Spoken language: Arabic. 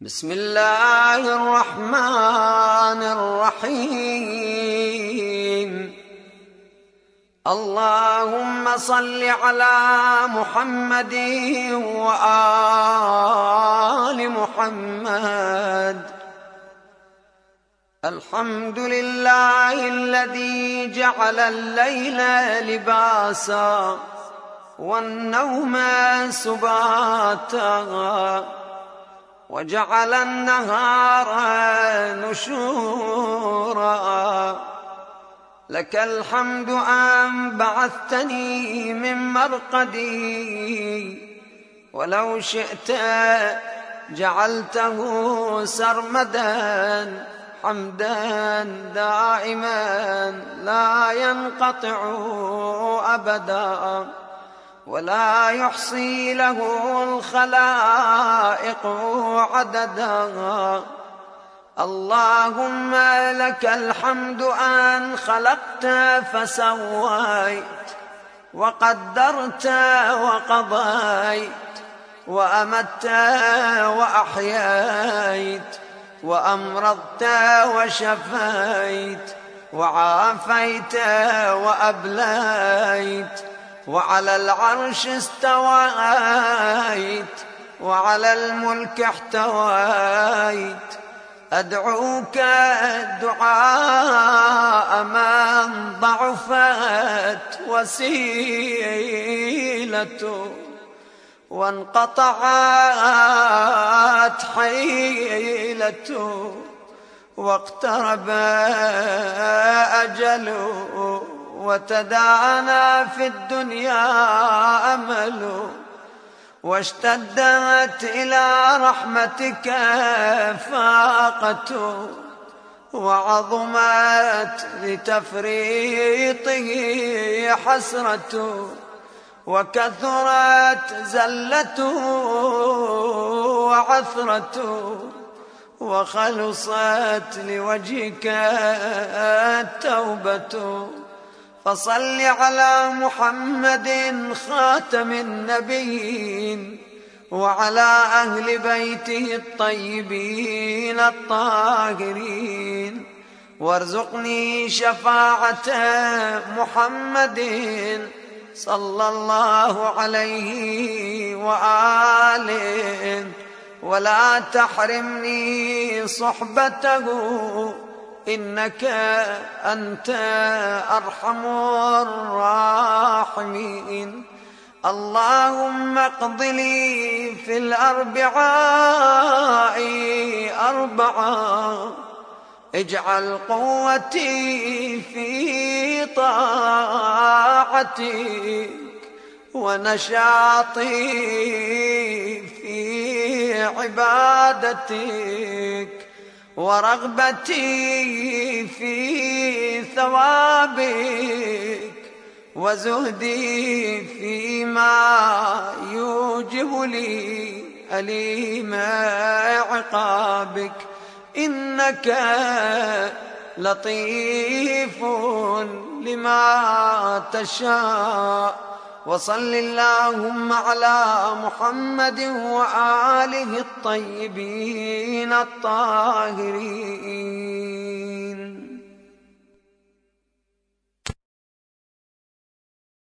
بسم الله الرحمن الرحيم. اللهم صل على محمد وآل محمد. الحمد لله الذي جعل الليل لباسا والنوم سباتا وجعل النهار نشورا. لك الحمد أن بعثتني من مرقدي، ولو شئت جعلته سرمدا حمدا دائما لا ينقطع أبدا، ولا يحصي له الخلائق عددا. اللهم لك الحمد أن خلقت فسويت، وقدرت وقضيت، وأمت وأحييت، وأمرضت وشفيت، وعافيت وأبليت، وعلى العرش استويت، وعلى الملك احتويت. أدعوك دعاء من ضعفت وسيلته وانقطعت حيلته واقترب أجله وتداعى في الدنيا أمله، واشتدت إلى رحمتك فاقته، وعظمت لتفريطه حسرته، وكثرت زلته وعثرته، وخلصت لوجهك التوبة. فصل على محمد خاتم النبيين، وعلى أهل بيته الطيبين الطاهرين، وارزقني شفاعة محمد صلى الله عليه وآله، ولا تحرمني صحبته إنك أنت أرحم الراحمين. اللهم اقض لي في الأربعاء أربعا، اجعل قوتي في طاعتك، ونشاطي في عبادتك، ورغبتي في ثوابك، وزهدي فيما يوجب لي أليم عقابك، إنك لطيف لما تشاء. وصل اللهم على محمد وآله الطيبين الطاهرين.